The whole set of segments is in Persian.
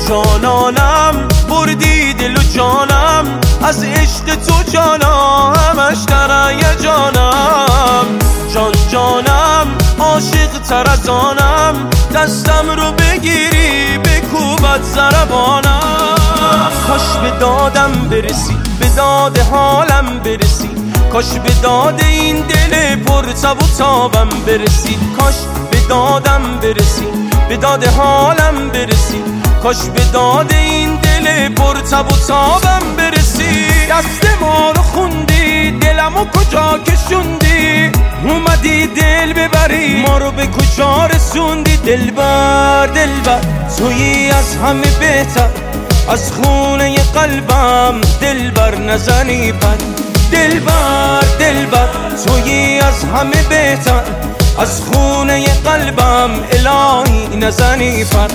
جانانم بردی دل و جانم، از عشق تو جانا همش در هیجانم. جان جانم عاشق تر از آنم، دستم رو بگیری بکوبت ضربانم. کاش به دادم برسی، به داد حالم برسی، کاش به داد این دل پر تب و تابم برسی. کاش به دادم برسی، به داد حالم برسی، کاش به داد این دل پر تب و تابم برسی. دست ما رو خوندی، دلمو کجا کشوندی، اومدی دل ببری ما رو به کجا رسوندی. دلبر دلبر تویی از همه بهتر، از خونه قلبم دلبر نزنی پر. دلبر دلبر تویی از همه بهتر، از خونه قلبم الهی نزنی پر.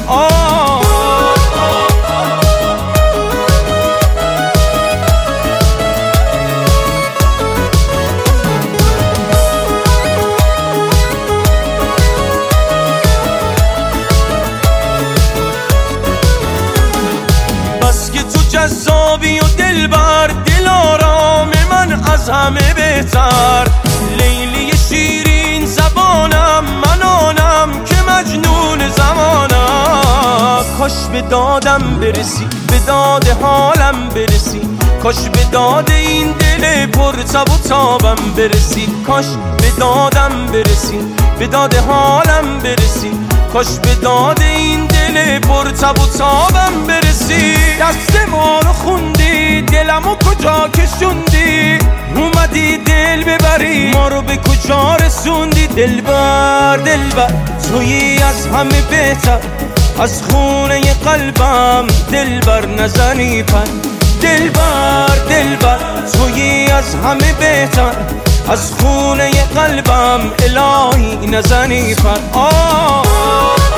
بس که تو جذابی و دلبر، دل آرام من از همه بهتر. لیلی شیرین زبانم، من آنم که مجنون زمانم. کاش به دادم برسی، به داد حالم برسی، کاش به داد این دل پر تب و تابم برسی. کاش به دادم برسی، به داد حالم برسی، کاش به داد این دل پر تب و تابم برسی. دست ما رو خوندی، دلمو کجا کشوندی، اومدی دل ببری ما رو به کجا رسوندی. دلبر دلبر تویی از همه بهتر، از خونه قلبم دلبر نزنی پر. دلبر دلبر تویی از همه بهتر، از خونه قلبم الهی نزنی پر.